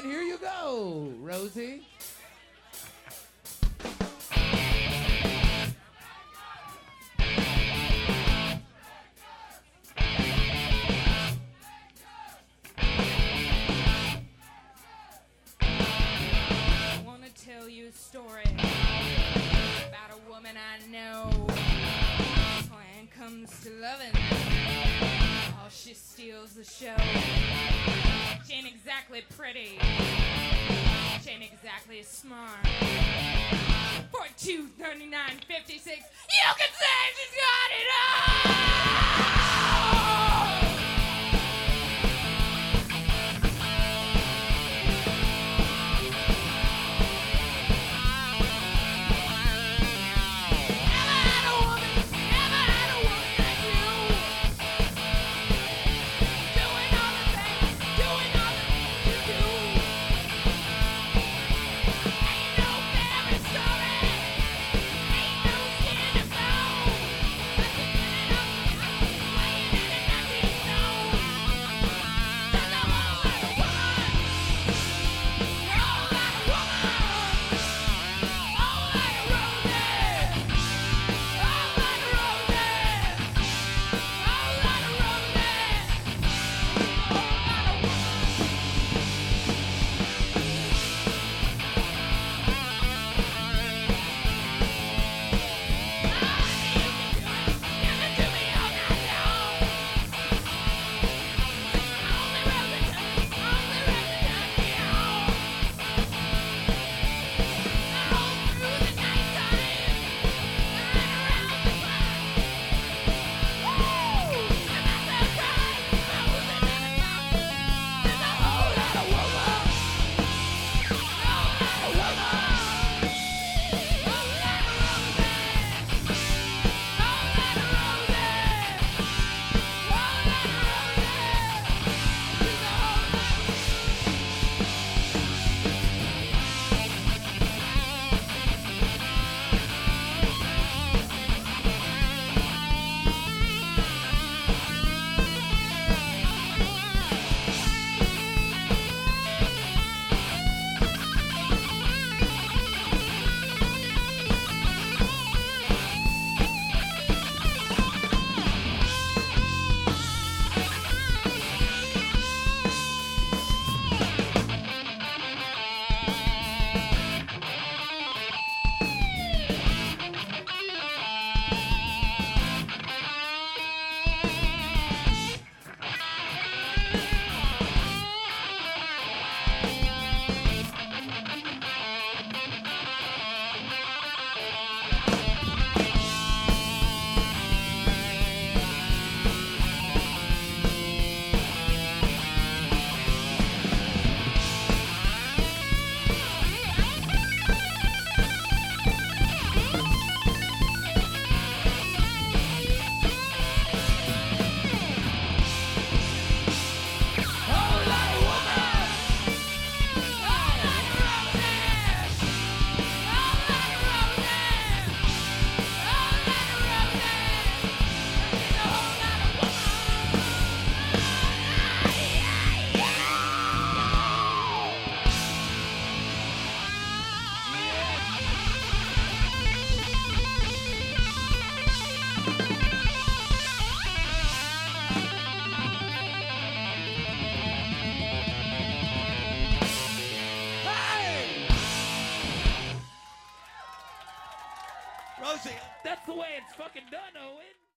And here you go, Rosie. I want to tell you a story about a woman I know. When it comes to loving, oh, she steals the show. She ain't exactly pretty. She ain't exactly smart. For $239.56, you can say she's got it all! Rosie. That's the way it's fucking done, Owen.